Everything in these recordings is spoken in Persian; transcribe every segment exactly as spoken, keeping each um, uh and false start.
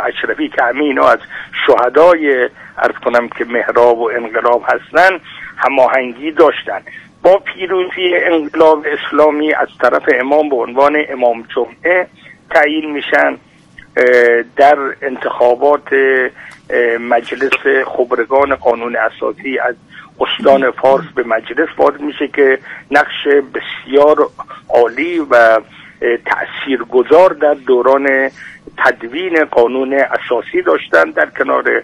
اشرفی که همه اینا از شهدای عرض کنم که محراب و انقلاب هستن هماهنگی داشتن. با پیروزی انقلاب اسلامی از طرف امام به عنوان امام جمعه تعیین میشن. در انتخابات مجلس خبرگان قانون اساسی از استان فارس به مجلس وارد میشه که نقش بسیار عالی و تأثیرگذار در دوران تدوین قانون اساسی داشتن در کنار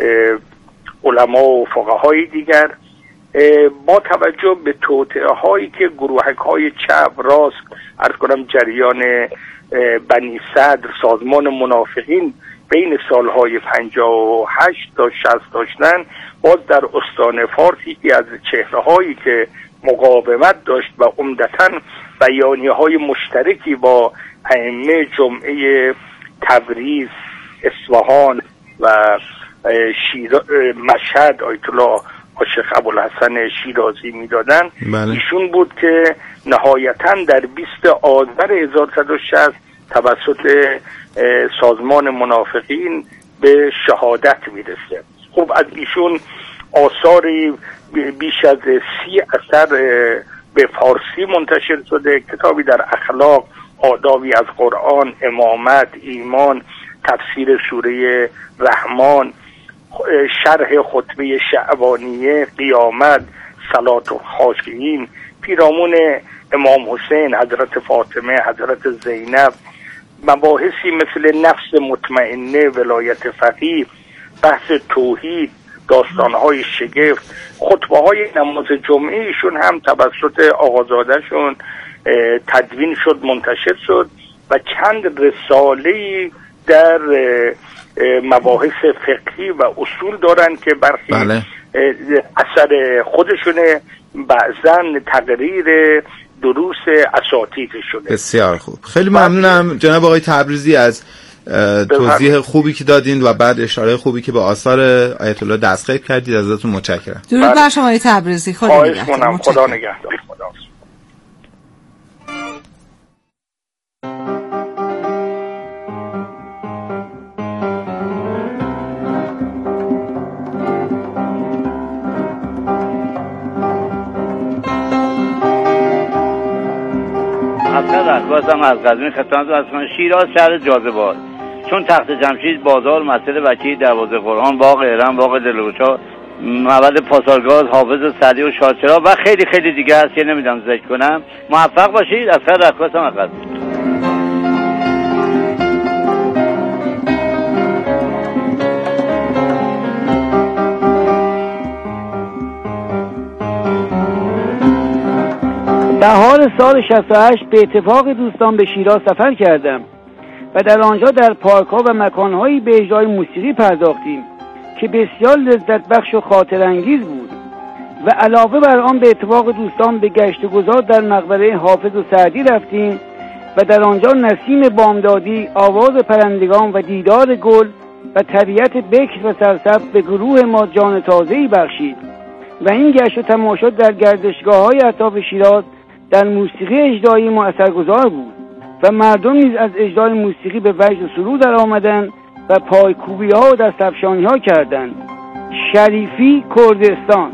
علما و فقهای دیگر. با توجه به توطئه هایی که گروهک های چپ راست عرض کنم جریان بنی صدر سازمان منافقین بین سالهای پنجاه و هشت تا شصت داشتن، باز در استان فارس یکی از چهره هایی که مقاومت داشت و عمدتاً بیانیه های مشترکی با ائمه جمعه تبریز، اصفهان و شیرا... مشهد آیت الله شیخ ابوالحسن شیرازی میدادن، بله. ایشون بود که نهایتاً در بیست آذر هزار و سیصد و شصت توسط سازمان منافقین به شهادت میرسه. خب از ایشون آثاری بیش از سی اثر به فارسی منتشر شده، کتابی در اخلاق، آدابی از قرآن، امامت، ایمان، تفسیر سوره رحمان، شرح خطبه شعبانیه، قیامت، صلات و خاشعین، پیرامون امام حسین، حضرت فاطمه، حضرت زینب، مباحثی مثل نفس مطمئنه، ولایت فقیه، بحث توحید، داستانهای شگفت، خطبه های نماز جمعه ایشون هم توسط آقازادهشون تدوین شد، منتشر شد و چند رساله‌ای در مباحث فقهی و اصول دارن که برخی بله. اثر خودشونه، بعضاً تقریر دروس اساتید شده. بسیار خوب، خیلی ممنونم جناب آقای تبریزی از توضیح خوبی که دادین و بعد اشاره خوبی که به آثار آیت الله دستغیب کردید. ازتون متشکرم. درود بر شما آقای تبریزی. خدا نگهدار. خدا نگهدار. خدا. بازم از قدمی خدمتتون عرض کنم شیراز شهر جاذبه‌ست، چون تخت جمشید، بازار، مسجد وکیل، دروازه قرآن، باغ ارم، باغ دلگشا، معبد پاسارگاد، حافظ سعدی و شاهچراغ و خیلی خیلی دیگه هست که نمیدونم ذکر کنم. موفق باشید. از خیر رکاسم از بهار سال شصت و هشت به اتفاق دوستان به شیراز سفر کردم و در آنجا در پارک‌ها و مکان‌هایی به اجرای موسیقی پرداختیم که بسیار لذت بخش و خاطر انگیز بود و علاوه بر آن به اتفاق دوستان به گشت گذار در مقبره حافظ و سعدی رفتیم و در آنجا نسیم بامدادی، آواز پرندگان و دیدار گل و طبیعت بکر و سرسبز به گروه ما جان تازه‌ای بخشید و این گشت و تماشا در گردشگاه‌های اطراف شیراز در موسیقی اجرایی ما اثرگذار بود و مردم نیز از اجرای موسیقی به وجد و سرور در آمدند و پایکوبی ها و دستفشانی ها کردند. شریفی، کردستان.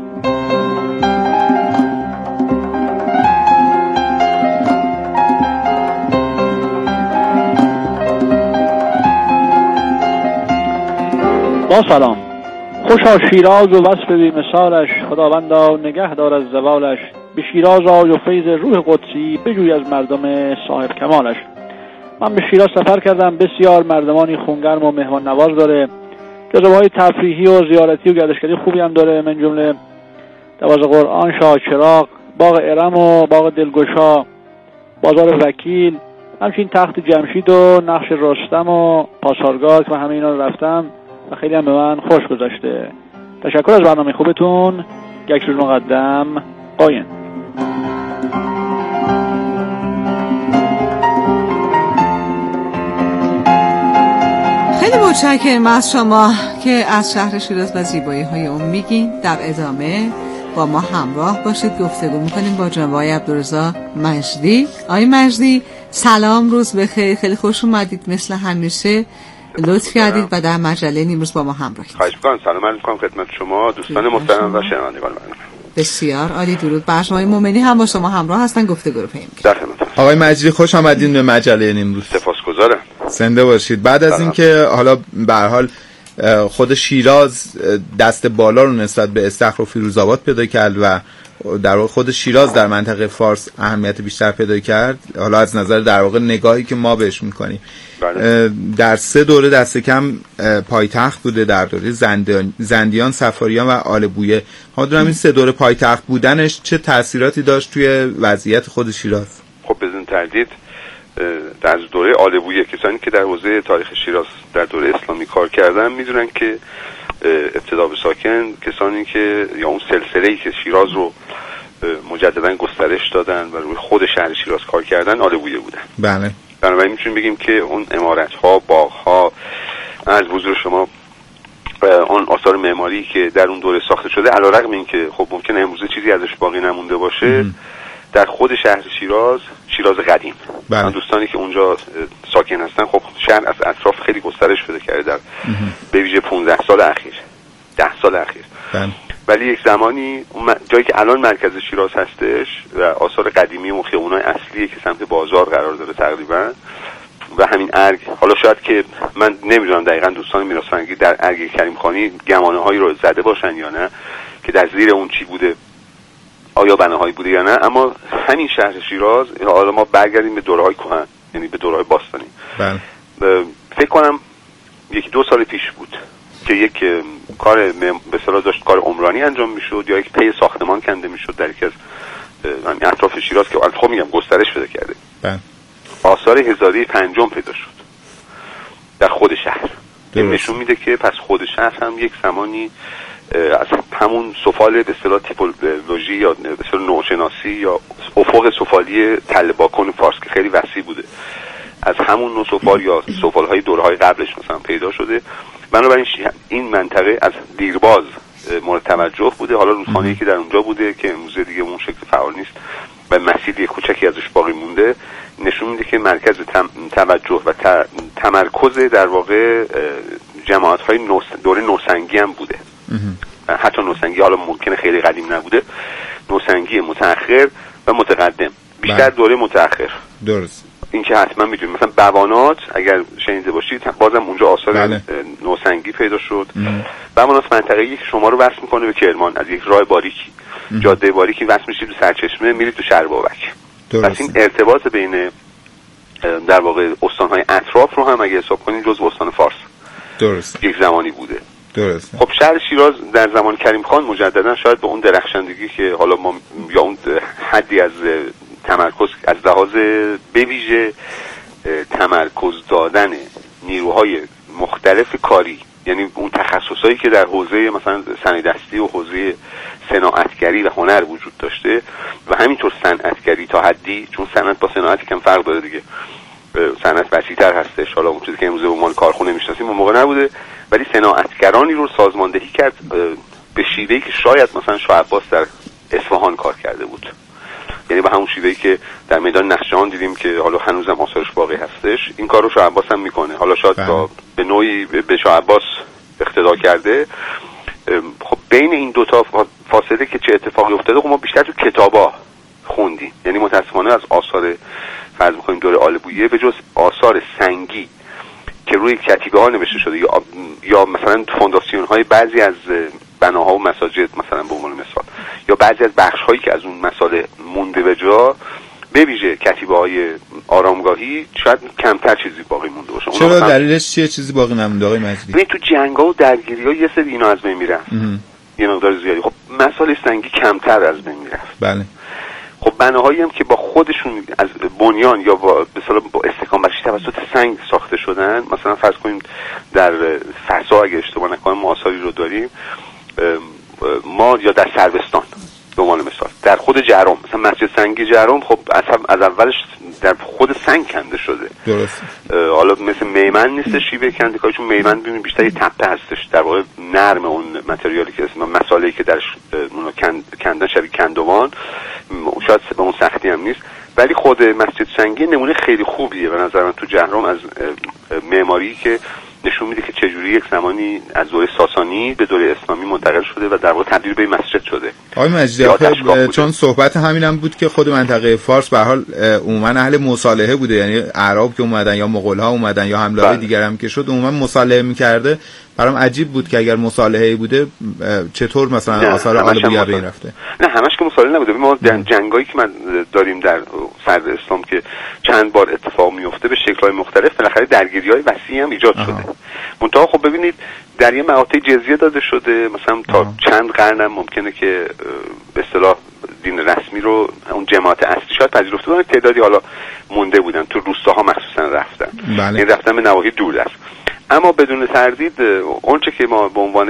با سلام. خوشا شیراز و وصف بی مثالش، خداوندا نگه دار از زوالش. به شیراز آی و فیض روح قدسی بجوی از مردم صاحب کمالش. من به شیراز سفر کردم، بسیار مردمانی خونگرم و مهمان نواز داره، جذبه‌های تفریحی و زیارتی و گردشگری خوبی هم داره، من جمله دروازه قرآن، شاهچراغ، باغ ارم و باغ دلگشا، بازار وکیل، همچنین تخت جمشید و نقش رستم و پاسارگاد و همه اینا رو رفتم و خیلی هم به من خوش گذشته. تشکر از برنامه خوبتون. یک روز مقدم، قایم. خیلی متشکرم از شما که از شهر شیراز و زیبایی های اون میگین. در ادامه با ما همراه باشید، گفتگو میکنیم با جناب آقای عبدالرضا مجدی. آقای مجدی سلام، روز بخیر، خیلی خوش اومدید مثل همیشه. لطف کردید و در مجله نیمروز با ما همراهید. خواهش می‌کنم. سلام عرض می‌کنم خدمت شما دوستان محترم و شنوندگان برنامه. بسیار عالی، درود بر شما. مومنی هم با شما همراه هستن، گفتگو رو پیگیری در خدمتتون. آقای مجری خوش آمدین به مجله نیمروز. سپاسگزارم. زنده باشید. بعد از اینکه حالا به هر حال خود شیراز دست بالا رو نسبت به استخر و فیروزآباد پیدا کرد و در واقع خود شیراز در منطقه فارس اهمیت بیشتر پیدا کرد، حالا از نظر در واقع نگاهی که ما بهش میکنیم، بله. در سه دوره دست کم پایتخت بوده، در دوره زندیان، زندیان سفاریان و آل بویه. ما دارم این سه دوره پایتخت بودنش چه تأثیراتی داشت توی وضعیت خود شیراز؟ خب بدون تردید در دوره آل بویه کسانی که در حوزه تاریخ شیراز در دوره اسلامی کار کردن میدونن که ابتدا به ساکن کسانی که یا اون سلسله‌ای که شیراز رو مجددا گسترش دادن و روی خود شهر شیراز کار کردن آل بویه بودن. بله. بنابراین میتونیم بگیم که اون عمارت‌ها، باغ‌ها، از حضور شما اون آثار معماری که در اون دوره ساخته شده، علیرغم اینکه خب ممکنه امروزه چیزی ازش باقی نمونده باشه، ام. در خود شهر شیراز، شیراز قدیم، بله. دوستانی که اونجا ساکن هستن، خب شهر از اطراف خیلی گسترش پیدا کرده در به ویژه پانزده سال اخیر، ده سال اخیر. بله. ولی یک زمانی جایی که الان مرکز شیراز هستش و آثار قدیمی و خیابون‌های اصلی که سمت بازار قرار داره تقریبا و همین ارگ، حالا شاید که من نمیدونم دقیقاً دوستان میراث فرهنگی در ارگ کریمخانی گمانه‌هایی رو زده باشن یا نه که در زیر اون چی بوده، آیا بناهایی بوده یا نه، اما همین شهر شیراز، حالا ما برگردیم به دوره‌های کهن، یعنی به دوره‌های باستانی. بله. فکر کنم یکی دو سال پیش بود که یک کار به اصطلاح داشت کار عمرانی انجام میشد یا یک پی ساختمان کنده میشد در یکی از اطراف شیراز که البته میگم گسترش پیدا کرده. بله. آثار هزاری پنجم پیدا شد در خود شهر. این نشون میده که پس خود شهر هم یک زمانی از همون سفال به اصطلاح تیپولوژی یا به اصطلاح نوشناسی یا افق سفالی تله باکن فارس که خیلی وسیع بوده، از همون نوع سفال یا سفال‌های دوره‌های قبلش مثلا پیدا شده. بنابراین این منطقه از دیرباز مورد توجه بوده. حالا رودخانه‌ای که در اونجا بوده که امروزه دیگه اون شکل فعال نیست و مسیری کوچکی ازش باقی مونده، نشون میده که مرکز توجه و تمرکز در واقع جماعت‌های نوس دوره نوسنگی هم بوده. حتی نوسنگی حالا ممکنه خیلی قدیم نبوده، نوسنگی متأخر و متقدم، بیشتر دوره متأخر. درست. این که حتما میدونید مثلا بوانات اگر شنیده باشید بازم اونجا آثار بله. نوسنگی پیدا شد. بوانات منطقه‌ای که شما رو وصل میکنه به کرمان، از یک راه باریکی، جاده باریکی وصل میشید به سرچشمه، میرید تو شهر بابک. پس این ارتباط بین در واقع استان‌های اطراف رو هم اگه حساب کنید جزو استان فارس درست یک زمانی بوده. درست. خب شهر شیراز در زمان کریم خان مجددا شاید به اون درخشندگی که حالا ما یا اون حدی از تمرکز از لحاظ بویژه تمرکز دادن نیروهای مختلف کاری، یعنی اون تخصصایی که در حوزه مثلا صنایع‌دستی و حوزه صناعتگری و هنر وجود داشته و همینطور صنعتگری تا حدی، چون صنعت با صناعت کم فرق داره دیگه، صنعت وسیع‌تر هستش، حالا اون چیزی که امروز به عنوان کارخونه میشناسیم اون موقع نبوده، ولی صناعتگرانی رو سازماندهی کرد به شیوهی که شاید مثلا شاه عباس در اصفهان کار کرده بود، یعنی به همون شیوهی که در میدان نقشه‌آن دیدیم که حالا هنوزم آثارش باقی هستش، این کار رو شاه عباس هم میکنه. حالا شاید با به نوعی به شاه عباس اقتدا کرده. خب بین این دوتا فاصله که چه اتفاقی افتاده خب ما بیشتر تو کتابا خوندیم، یعنی متاسفانه از آثار فرض می‌کنیم دوره آل بویه به جز آثار سنگی که روی کتیبه ها نوشته شده یا یا مثلا فونداسیون های بعضی از بناها و مساجد مثلا به عنوان مثال، یا بعضی از بخش هایی که از اون مسائل مونده به جا، به ویژه کتیبه های آرامگاهی، شاید کمتر چیزی باقی مونده باشه. چرا دلیلش چیه چیزی باقی نمونده آقای مجری؟ ببین تو جنگ‌ها و درگیری‌ها یه سری اینا از بین میرن، یه مقدار زیادی. خب مسائل سنگی کمتر از بین میرفت. بله. خب بناهایی هم که با خودشون از بنیان یا با به اصطلاح با استحکام بخشی توسط سنگ ساخته شدن، مثلا فرض کنیم در فسا اگه اشتباه نکنم ما آثاری رو داریم ما، یا در سروستان به عنوان مثال، در خود جرم مثلا مسجد سنگی جرم، خب از از اولش در خود سنگ کنده شده. درست. حالا مثل میمن نیست شیوه کنده کاری، چون میمن ببین بیشتر یه تپه هستش، در واقع نرم اون متریالی که اسم مساله‌ای که درش اون کندن شبیه کندوان، شاید به اون سختی هم نیست، ولی خود مسجد سنگی نمونه خیلی خوبیه به نظر من تو جهرم از معماری که نشون میده که چجوری یک زمانی از دوره ساسانی به دوره اسلامی منتقل شده و در واقع تبدیل به مسجد شده. آقای مجیدی، چون صحبت همینم بود که خود منطقه فارس به هر حال عموما اهل مصالحه بوده، یعنی اعراب که اومدن یا مغول‌ها اومدن یا حمله های دیگر هم که شد عموما مصالحه می‌کرده. برام عجیب بود که اگر مصالحه‌ای بوده چطور مثلا آثار آل بویه به این رفته. نه همش که مصالحه نبوده. ما جنگایی که من داریم در سر اسلام که چند بار اتفاق میفته به شکل‌های مختلف، بالاخره درگیری‌های وسیعی هم ایجاد شده. منتها خب ببینید در یه مقاطع جزیه داده شده، مثلا تا آه. چند قرن هم ممکنه که به اصطلاح دین رسمی رو اون جماعت اصلی شاید پذیرفته بودن، تعدادی حالا مونده بودن تو روستاها مخصوصا رفتن، بله. این رفتن به نواحی دور است. اما بدون تردید اونچه که ما به عنوان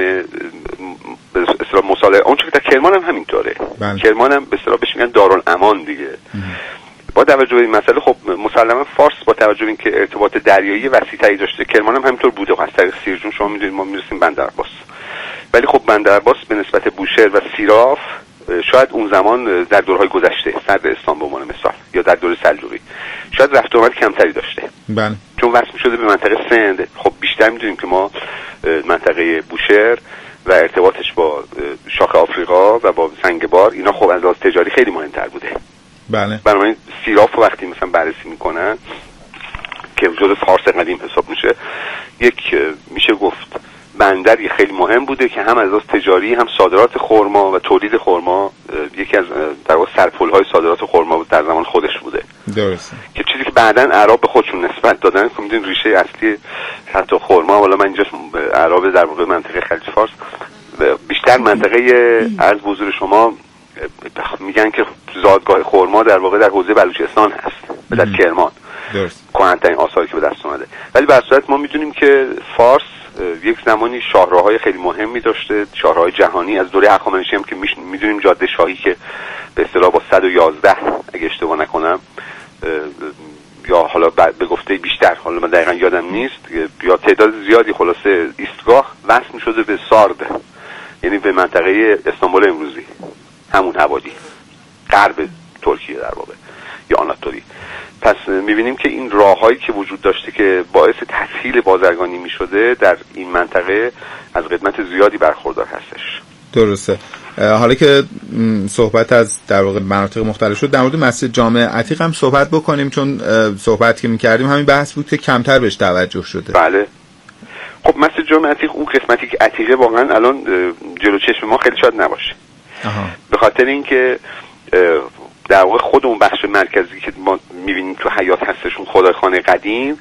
به اصطلاح مصالحه، اونچه که در کرمان هم همینطوره، بله. کرمان هم به اصطلاح بهش میگن دارالامان دیگه. ام. با توجه به این مسئله خب مسلما فارس با توجه به اینکه ارتباط دریایی وسیع‌تری داشته، کرمان هم همینطور بوده و از طریق سیرجون شما میدونید ما میرسیم بندرعباس. ولی خب بندرعباس به نسبت بوشهر و سیراف شاید اون زمان در دورهای گذشته صدر اسلام به عنوان مثال یا در دوره سلجوقی شاید رفت و آمد کمتری داشته، بله. چون وصل شده به منطقه سند. خب بیشتر میدونیم که ما منطقه بوشهر و ارتباطش با شاخ آفریقا و با سنگبار اینا خب از لحاظ تجاری خیلی مهمتر بوده. بله. بنابراین سیراف وقتی مثلا بررسی میکنن که جزو فارس قدیم حساب میشه، یک میشه گفت بندری خیلی مهم بوده که هم از لحاظ تجاری هم صادرات خرما و تولید خرما یکی از در واقع سرپل‌های صادرات خرما در زمان خودش بوده. درسته. که چیزی که بعداً اعراب به خودشون نسبت دادن، که میدونید ریشه اصلی حتی خرما، والا من اینجا اعراب در واقع منطقه خلیج فارس بیشتر منطقه از حضور شما میگن که زادگاه خرما در واقع در حوزه بلوچستان هست و در کرمان. درست. کهن‌ترین آثاری که به دست اومده. ولی به هر صورت ما میدونیم که فارس یک زمانی شاهراهای خیلی مهمی داشته، شاهراه جهانی از دوره هخامنشی هم که میدونیم جاده شاهی که به اصطلاح با صد و یازده اگه اشتباه نکنم یا حالا به گفته بیشتر، حالا من دقیقا یادم نیست، یا تعداد زیادی خلاصه ایستگاه وصل می‌شده به سارد، یعنی به منطقه استانبول امروزی، همون حوالی غرب ترکیه در واقع یا آناتولی. پس می‌بینیم که این راه‌هایی که وجود داشته که باعث تسهیل بازرگانی می‌شده در این منطقه از قدمت زیادی برخوردار هستش. درسته. حالا که صحبت از در واقع مناطق مختلف شد، در مورد مسجد جامع عتیق هم صحبت بکنیم، چون صحبت که می‌کردیم همین بحث بود که کمتر بهش توجه شده. بله. خب مسجد جامع عتیق اون قسمتی که عتیقه واقعا الان جلو چشم ما خیلی شاید نباشه. آها. به خاطر اینکه در واقع خود اون بخش مرکزی که ما می‌بینیم تو حیاط هستشون خدایخانه قدیم،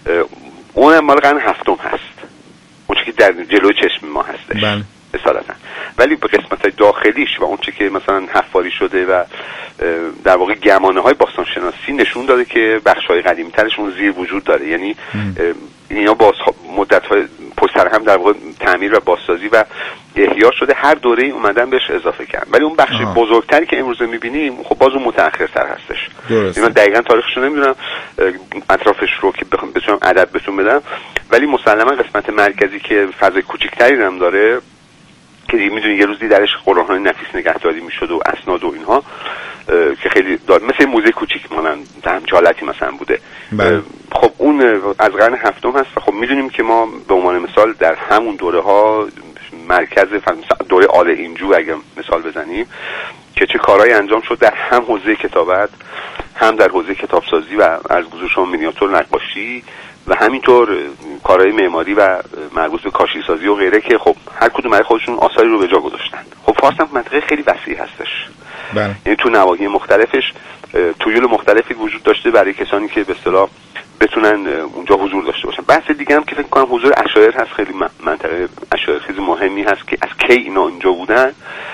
اونم مال قرن هفتم هست، اون چیزی که در جلوی چشم ما هستش. بله. اصالتا. ولی به قسمت‌های داخلیش و اون چیزی که مثلا حفاری شده و در واقع گمانه‌های باستانشناسی نشون داده که بخش‌های قدیمی‌ترش اون زیر وجود داره، یعنی اینا با مدت‌های پشت سر هم در واقع تعمیر و بازسازی و احیا شده، هر دوره‌ای اومدن بهش اضافه کردن. ولی اون بخش آه. بزرگتری که امروز می‌بینیم خب باز اون متأخرتر هستش. من دقیقاً تاریخش رو نمی‌دونم، اطرافش رو که بخوام بتونم عدد بهتون بدم، ولی مسلماً قسمت مرکزی که فضای کوچیک‌تری هم داره که می‌دونید یه روزی درش قرآن‌های نفیس نگهداری می‌شد و اسناد و اینها که خیلی داد، مثل موزه کوچیک مانند همچه حالتی مثلا بوده. بله. خب اون از قرن هفتم هست و خب می‌دونیم که ما به عنوان مثال در همون دوره‌ها مرکز دوره آل اینجو اگه مثال بزنیم که چه کارهایی انجام شد در هم حوزه کتابت، هم در حوزه کتابسازی و از گذور شما مینیاتور نقاشی و همینطور کارهای معماری و مربوط به کاشی سازی و غیره که خب هر کدوم برای خودشون آثاری رو به جا گذاشتن. خب فارس هم منطقه خیلی وسیع هستش. بله. یعنی تو نواحی مختلفش تویل مختلفی وجود داشته برای کسانی که به اصطلاح بتونن اونجا حضور داشته باشن. بحث دیگه هم که فکر کنم حضور اشایر هست، خیلی منطقه اشایر خیلی مهمی هست که از کی اینا اینجا بودن.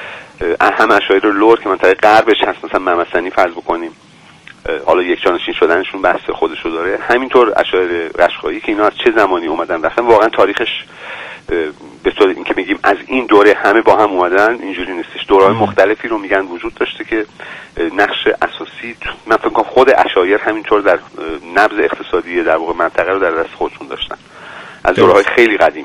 اهم اشایر لور که منطقه غربش هست، مثلا ممسنی فرض بکنیم، حالا یک جانشین شدنشون بحث خودشو داره. همینطور اشایر قشقایی که اینا از چه زمانی اومدن، رفتن واقعا تاریخش به طور اینکه میگیم از این دوره همه با هم اومدن اینجوری نیستش. دوره‌های مختلفی رو میگن وجود داشته که نقش اساسی من فکر کنم خود اشایر همینطور در نبض اقتصادی در واقع منطقه رو در دست خودشون داشتن از دوره‌های خیلی قدیم.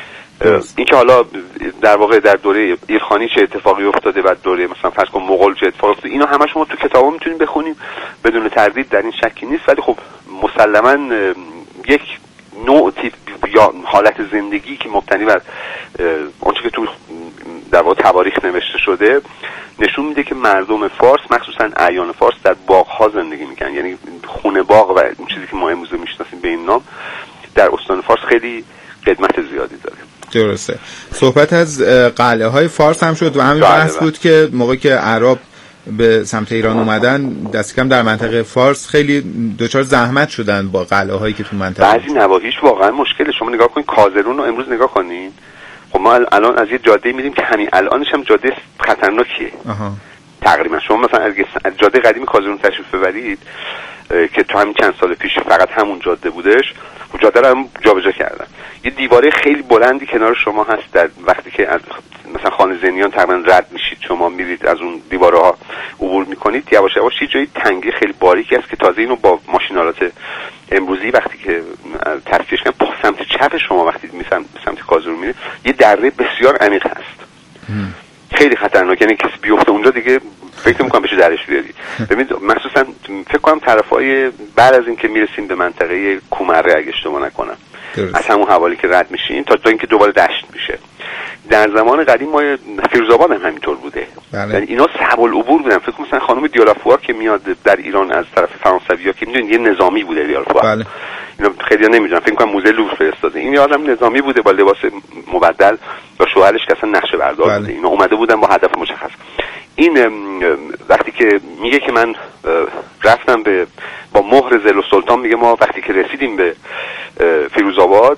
این که حالا در واقع در دوره ایلخانی چه اتفاقی افتاده و دوره مثلا فرض کن مغول چه اتفاقی افتاده، اینا همه شما تو کتابا میتونیم بخونیم بدون تردید، در این شکی نیست. ولی خب مسلماً یک نوع تیپ یا حالت زندگی که مبتنی بر آنچه که تو در واقع تواریخ نوشته شده نشون میده که مردم فارس مخصوصا اعیان فارس در باغ‌ها زندگی میکنن. یعنی خونه باغ و اون چیزی که ما امروز میشناسیم به این نام در استان فارس خیلی قدمت زیادی داره. درسته. صحبت از قلعه های فارس هم شد و همین بحث بود که موقعی که عرب به سمت ایران اومدن دست کم در منطقه فارس خیلی دچار زحمت شدن با قلعه هایی که تو منطقه بعضی نواحیش واقعا مشکله. شما نگاه کنید کازرون رو امروز نگاه کنین، خب ما الان از یه جاده میریم که همین الانش هم جاده خطرناکیه. آها. تقریبا شما مثلا از جاده قدیم کازرون تشریف ببرید که تا همین چند سال پیش فقط همون جاده بودش، جاده رو هم جابجا کردن. یه دیواره خیلی بلندی کنار شما هست در وقتی که از مثلا خانه زنیان تقریبا رد میشید شما میرید از اون دیوارها عبور میکنید، یواش یواش یه جای تنگی خیلی باریکی است که تازه اینو با ماشینالات امروزی وقتی که تصفیهش کردن با سمت چپ شما وقتی میسمت سمت کازرون میرید یه دره بسیار عمیق هست. ام. خیلی خطرناک، یعنی کسی بیفته اونجا دیگه فکر میکنم بشه درش بیاری. ببینید مخصوصا فکر کنم طرفای بعد از اینکه میرسیم به منطقه کومره اگه اشتباه نکنم درست. از همون حوالی که رد میشین تا تا اینکه دوباره دشت میشه. در زمان قدیم ما فیروزآباد هم همینطور بوده. بله. یعنی اینا صعب العبور بودن. فکر کنم مثلا خانم دیالافوار که میاد در ایران از طرف فرانسوی‌ها که میدونید یه نظامی بوده دیالافوار. بله. اینا خیلی‌ها نمیدونن، فکر کنم موزه لوور فرستاده. این آدم نظامی بوده با لباس مبدل و شوهرش که اصلا نقشه بردار بله. بوده. اینا اومده بودن با هدف مشخص. این وقتی که میگه که من رفتم به با مهر زل و سلطان، میگه ما وقتی که رسیدیم به فیروزآباد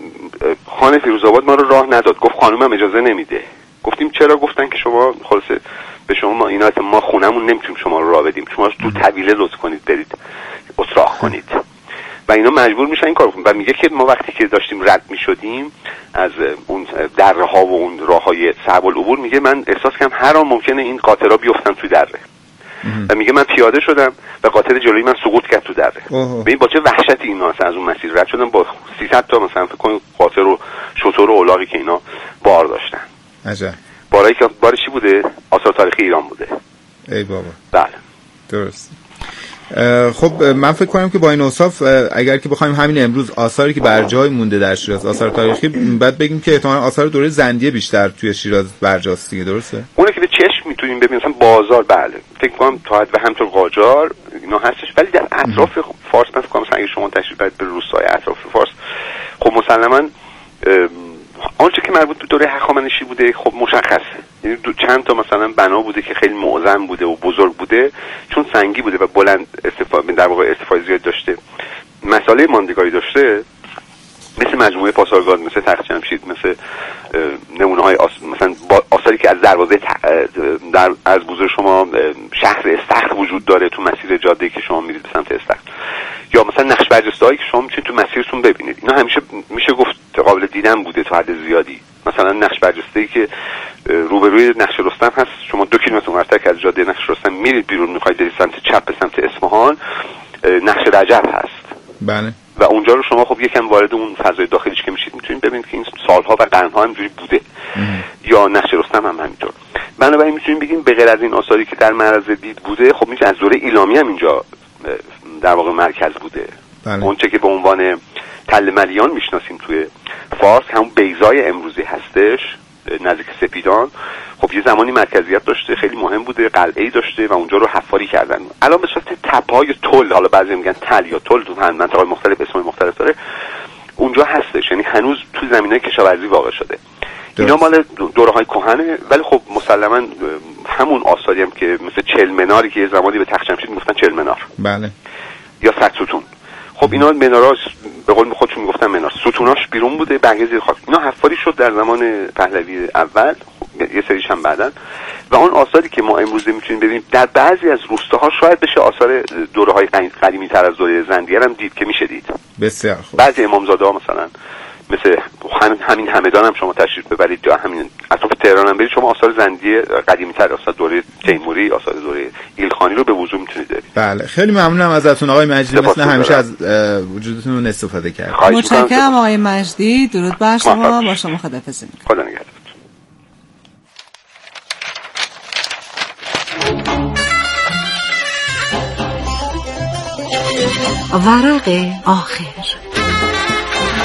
خانه فیروزآباد ما رو راه نداد، گفت خانومم اجازه نمیده. گفتیم چرا؟ گفتن که شما خلاصه به شما ما اینا ما خونمون نمیتونیم شما رو راه بدیم، شما تو طویله لطف کنید برید اتراق کنید. و اینا مجبور میشن این کارو کنن. و میگه که ما وقتی که داشتیم رد میشدیم از اون دره ها و اون راههای صعب العبور، میگه من احساس کردم هر آن ممکنه این قاطرها بیفتن توی دره. و میگه من پیاده شدم و قاطر جلوی من سقوط کرد تو دره. ببین با چه وحشتی اینا از اون مسیر رد شدن، با سیصد تا مثلا فکر کنید قاطر و شتر و الاغی که اینا بار داشتن. عجب. بارایی که بارش چی بوده؟ آثار تاریخی ایران بوده. ای بابا. بله. درست. خب من فکر کنم که با این اوصاف اگر که بخوایم همین امروز آثاری که بر جای مونده در شیراز آثار تاریخی، بعد بگیم که احتمالاً آثار دوره زندیه بیشتر توی شیراز برجاست دیگه، درسته؟ اونه که به چشم میتونیم ببینیم، مثلا بازار بله فکر کنم تا حد و همینطور قاجار اینا هستش، ولی در اطراف فارس من فکر کنم مثلا اگه شما تشریف برید به روستای اطراف فارس، خب مسلماً آنچه که مربوط به دوره هخامنشی بوده خب مشخصه. یعنی دو چند تا مثلا بنا بوده که خیلی معظم بوده و بزرگ بوده، چون سنگی بوده و بلند استفاده در واقع استفاده زیاد داشته، مساله ماندگاری داشته، مثل مجموعه پاسارگاد، مثل تخت جمشید، مثل نمونه های آس... مثلا آثاری که از دروازه در از بزرگ شما شهر استخر وجود داره تو مسیر جاده که شما میرید به سمت استخر، یا مثلا نقش برجسته‌هایی که شما میتونید تو مسیرتون ببینید. اینا همیشه میشه گفت قابل دیدن بوده تا حد زیادی. مثلا نقش برجسته‌ای که روبروی نقش رستم هست، شما دو کیلومتر اونورتر که از جاده نقش رستم میرید بیرون میخواید برید سمت چپ به سمت اصفهان، نقش رجب هست. بله. و اونجا رو شما خب یکم وارد اون فضای داخلیش که میشید میتونید ببینید که این سالها و قرنها همینجوری بوده. ام. یا نقش رستم هم همینطور. بنابراین میتونیم بگیم به غیر از این آثاری که در معرض دید بوده، خب میشه از دوره ایلامی هم اینجا در واقع مرکز بوده. بله. اونچه که به عنوان تل ملیان میشناسیم توی فارس، همون بیضای امروزی هستش نزدیک سپیدان، خب یه زمانی مرکزیت داشته، خیلی مهم بوده، قلعه‌ای داشته و اونجا رو حفاری کردن. الان به صورت تپه‌های تل، حالا بعضی میگن تل یا تل، تو مناطق مختلف اسمای مختلف داره، اونجا هستش. یعنی هنوز تو زمینای کشاورزی واقع شده. اینا مال دوره‌های کهنه، ولی خب مسلماً همون آثاری هم که مثل چلمناری که یه زمانی به تخت جمشید میگفتن چلمنار. بله. یا صدستون. خب اینا مناراش به قول خودشون میگفتن منار، ستوناش بیرون بوده، بقیه زیر خاک. اینا حفاری شد در زمان پهلوی اول، یه سریش هم بعدن، و اون آثاری که ما امروز میتونیم ببینیم در بعضی از روستاها شاید بشه آثار دوره‌های قدیمی تر از دوره زندیه هم دید که میشه دید. بسیار خوب. بعضی امامزاده ها مثلا مثل همین همین همدان هم شما تشریف ببرید یا همین اطراف تهران هم برید، شما آثار زندیه قدیمی تر، آثار دوره تیموری، آثار دوره ایلخانی رو به وضوح میتونید ببینید. بله، خیلی ممنونم ازتون آقای مجدی، مثل همیشه از وجودتون استفاده کردم. متشکرم آقای مجدی، درود بر شما، با شما خداحافظی می‌کنم. خدا نگهدار. ورق آخر.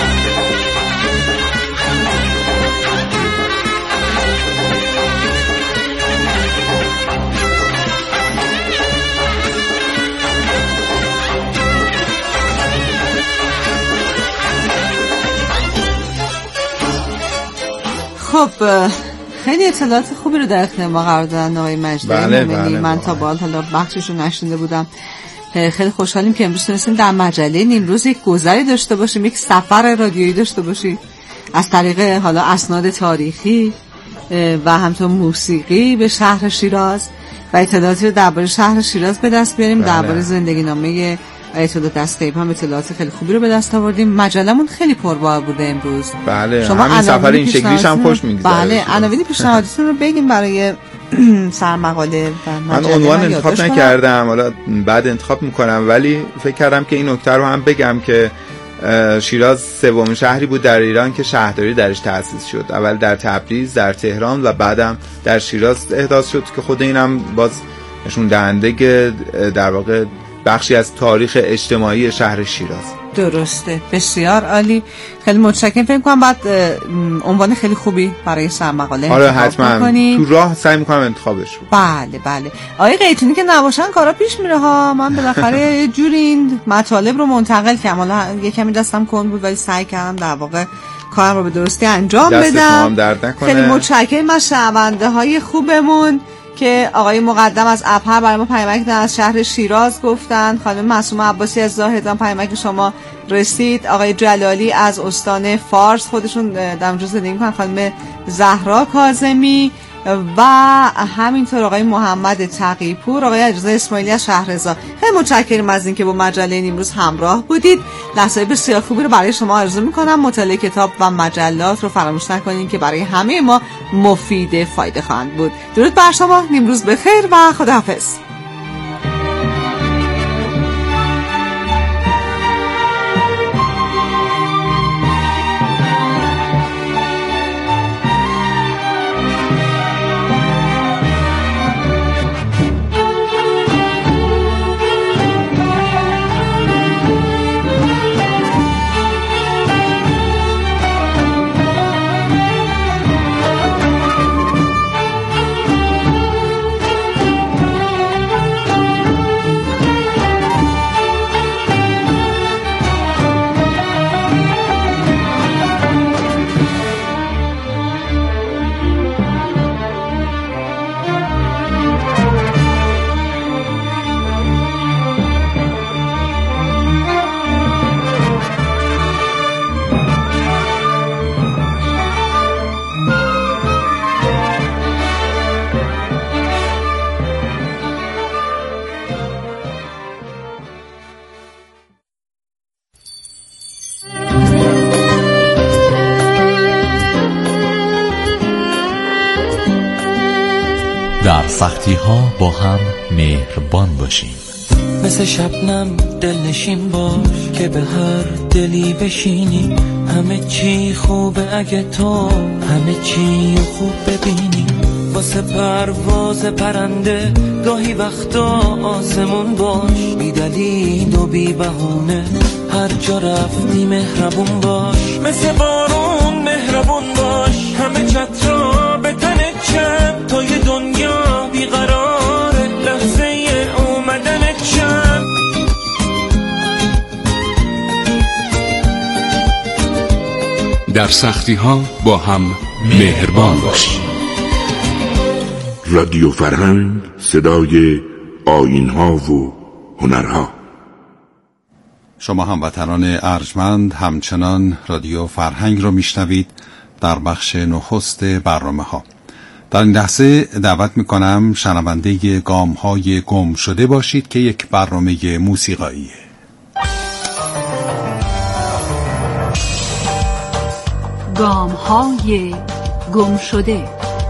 خب خیلی اطلاعات خوبی رو در اختیار ما قرار دادن آقای مجدی بله مومنی. بله من تا به حالا بخشش رو نشنیده بودم. خیلی خوشحالیم که امروز تونستیم در مجله نیمروز یک گذری داشته باشیم، یک سفر رادیویی داشته باشیم از طریق حالا اسناد تاریخی و همینطور موسیقی به شهر شیراز و اطلاعاتی رو درباره شهر شیراز به دست بیاریم. درباره زندگی نامه آیت الله دستگیب هم اطلاعات خیلی خوبی رو به دست آوردیم. مجلمون خیلی پربار بوده امروز. بله شما همین سفر این شکلیش هم خوش میگذره. بله عناوین پیشنهادیتون رو بگیم برای سرمقاله. من عنوان انتخاب نکردم، حالا بعد انتخاب میکنم، ولی فکر کردم که این نکته رو هم بگم که شیراز سومین شهری بود در ایران که شهرداری درش تأسیس شد. اول در تبریز، در تهران و بعدم در شیراز احداث شد که خود اینم باز نشون دهنده در واقع بخشی از تاریخ اجتماعی شهر شیراز. درسته، بسیار عالی. خیلی متشکرم. فکر کنم بعد عنوان خیلی خوبی برای سرمقاله آره حتما تو راه سعی میکنم انتخابش رو. بله بله آقای قیتونی که نباشن کارا پیش میره ها. من بالاخره یه جوری این مطالب رو منتقل کردم، حالا یه کمی دستم کند بود ولی سعی کردم در واقع کارم رو به درستی انجام بدم. خیلی متشکرم از شنونده های خوبمون که آقای مقدم از ابهر برای ما پیامک از شهر شیراز گفتن، خانم معصومه عباسی از زاهدان پیامک شما رسید، آقای جلالی از استان فارس خودشون در اونجا زندگی میکنن، خانم زهرا کاظمی و همینطور آقای محمد تقی‌پور، آقای اجازه اسماعیلی از شهرزاد. خیلی متشکرم از اینکه با مجله نیمروز همراه بودید. لحظه بسیار خوبی رو برای شما آرزو میکنم. مطالعه کتاب و مجلات رو فراموش نکنید که برای همه ما مفید فایده خواهند بود. درود بر شما، نیمروز بخیر و خداحافظ. در سختی ها با هم مهربان باشیم. مثل شبنم دلنشین باش که به هر دلی بشینی. همه چی خوبه اگه تو همه چی خوب ببینی. واسه پرواز پرنده گاهی وقتا آسمون باش. بی دلیل و بی بهونه هر جا رفتی مهربون باش. مثل بارون مهربون باش. همه چترا به تنت چند تا یه دنیا بیقراره لحظه اومدنت چند. در سختی ها با هم مهربان باشیم. رادیو فرهنگ، صدای آیین ها و هنرها. شما هموطنان ارجمند همچنان رادیو فرهنگ رو میشنوید در بخش نخست برنامه ها. در این لحظه دعوت میکنم شنونده گام های گم شده باشید که یک برنامه موسیقاییه. گام های گم شده.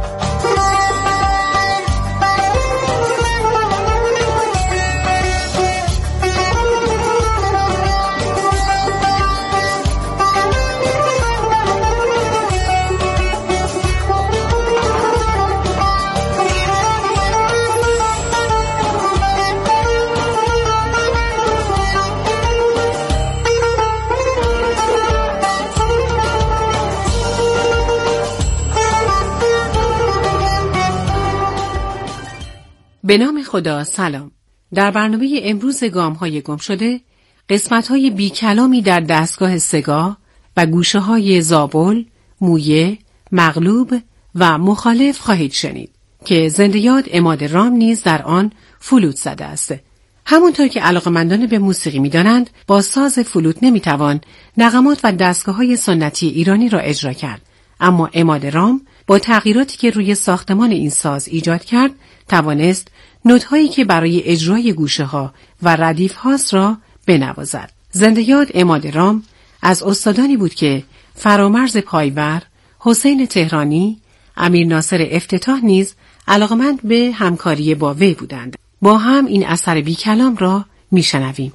به نام خدا. سلام. در برنامه امروز گام‌های گم شده قسمت‌های بی کلامی در دستگاه سگاه و گوشه‌های زابل، مویه، مغلوب و مخالف خواهید شنید که زنده یاد عماد رام نیز در آن فلوت زده است. همونطور که علاقه‌مندان به موسیقی می‌دانند، با ساز فلوت نمی‌توان نغمات و دستگاه‌های سنتی ایرانی را اجرا کرد، اما عماد رام با تغییراتی که روی ساختمان این ساز ایجاد کرد، توانست نوت‌هایی که برای اجرای گوشه‌ها و ردیف‌هاست را بنوازد. زنده یاد عماد رام از استادانی بود که فرامرز پایور، حسین تهرانی، امیر ناصر افتتاح نیز علاقمند به همکاری با وی بودند. با هم این اثر بی کلام را میشنویم.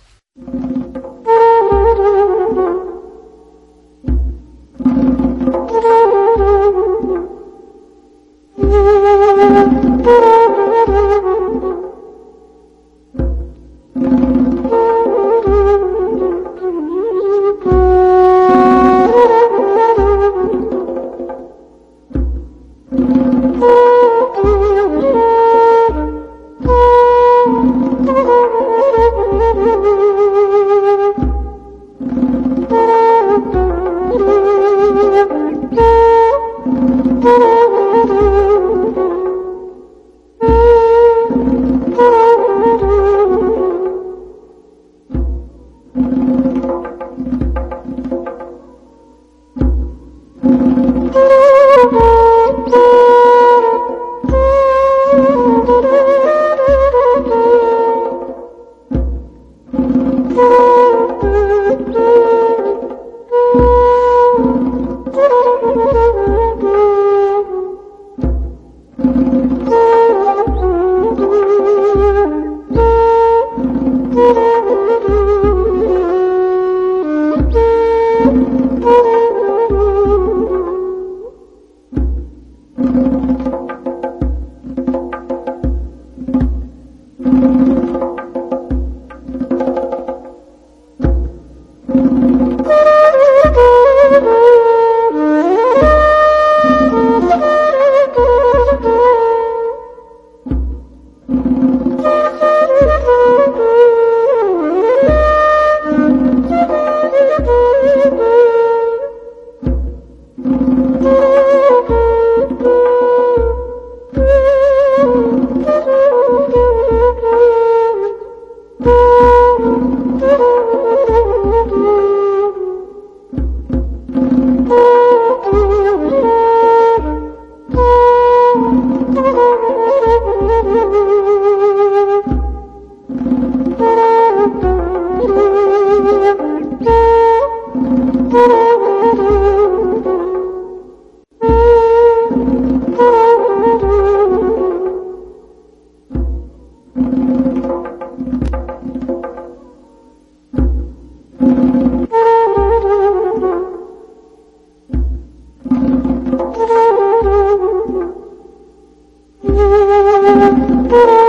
Thank you.